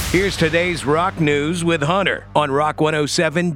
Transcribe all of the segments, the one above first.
Here's today's rock news with Hunter on Rock 107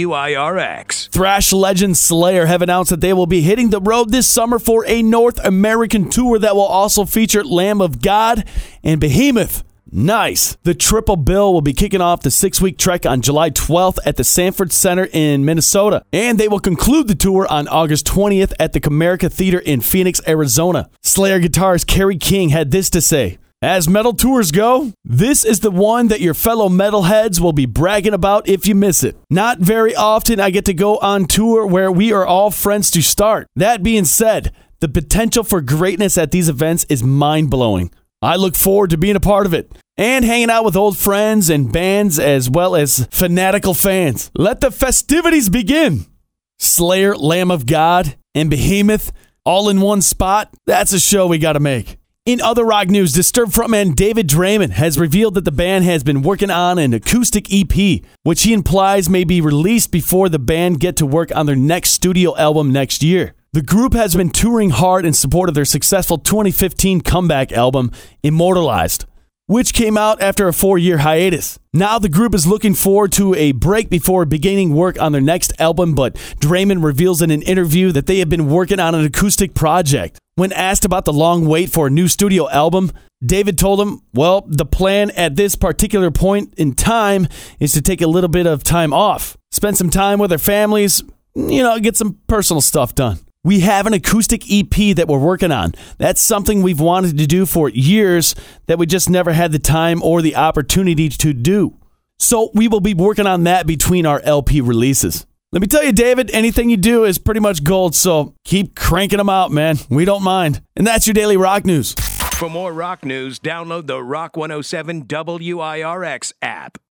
WIRX. Thrash legend Slayer have announced that they will be hitting the road this summer for a North American tour that will also feature Lamb of God and Behemoth. Nice. The triple bill will be kicking off the 6-week trek on July 12th at the Sanford Center in Minnesota. And they will conclude the tour on August 20th at the Comerica Theater in Phoenix, Arizona. Slayer guitarist Kerry King had this to say: "As metal tours go, this is the one that your fellow metalheads will be bragging about if you miss it. Not very often I get to go on tour where we are all friends to start. That being said, the potential for greatness at these events is mind-blowing. I look forward to being a part of it and hanging out with old friends and bands as well as fanatical fans. Let the festivities begin." Slayer, Lamb of God, and Behemoth all in one spot. That's a show we got to make. In other rock news, Disturbed frontman David Draymond has revealed that the band has been working on an acoustic EP, which he implies may be released before the band get to work on their next studio album next year. The group has been touring hard in support of their successful 2015 comeback album, Immortalized, which came out after a 4-year hiatus. Now the group is looking forward to a break before beginning work on their next album, but Draymond reveals in an interview that they have been working on an acoustic project. When asked about the long wait for a new studio album, David told him, well, the plan at this particular point in time is to take a little bit of time off, spend some time with their families, get some personal stuff done. We have an acoustic EP that we're working on. That's something we've wanted to do for years that we just never had the time or the opportunity to do. So we will be working on that between our LP releases. Let me tell you, David, anything you do is pretty much gold, so keep cranking them out, man. We don't mind. And that's your daily rock news. For more rock news, download the Rock 107 WIRX app.